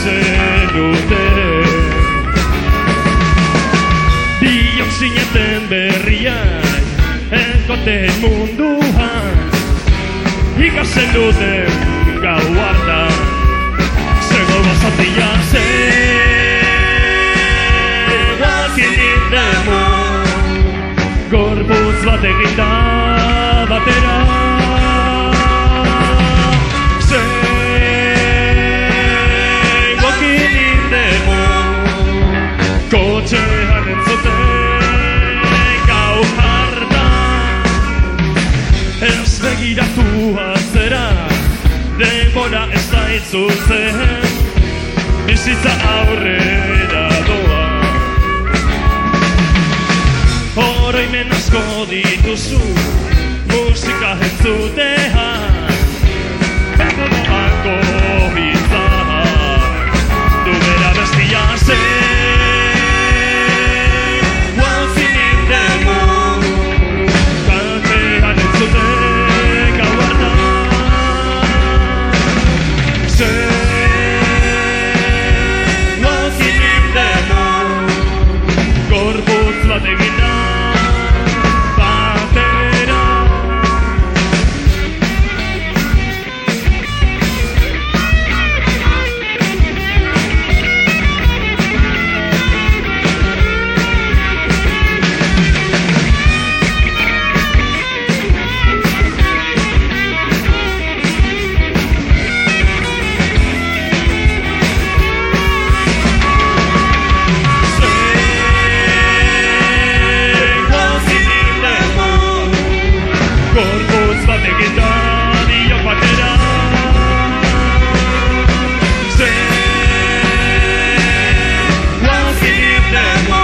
zenute. Biok zineten berriak enkoten munduan, ikasen duten gau hartan, zego bazatia zegoakin indemu, gorputz bat eginda batera. Zegoakin indemu, kotxean entzuten gau hartan, ez begiratu atzera, denbora ez da itzutzen, bizitza aurrera doa. Oroimen asko dituzu, musika entzutean, banko hitzak, du bera bestia zegoazin indemu, kaltean entzuten gau hartan. Zegoazin indemu, gorputz bat eginda batera. Gorputz bat eginda biok batera. Zegoazin indemu,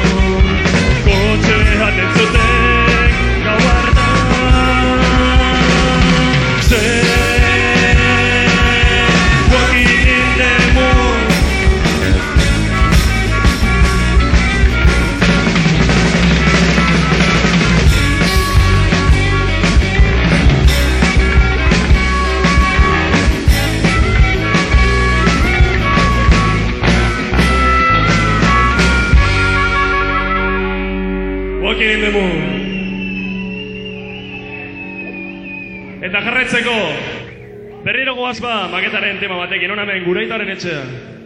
kotxean entzuten gau hartan. Zegoakin indemu, Walking in the Moon. Eta jarraitzeko, berriro goaz ba maketaren tema batekin, hona hemen gure aitaren etxea.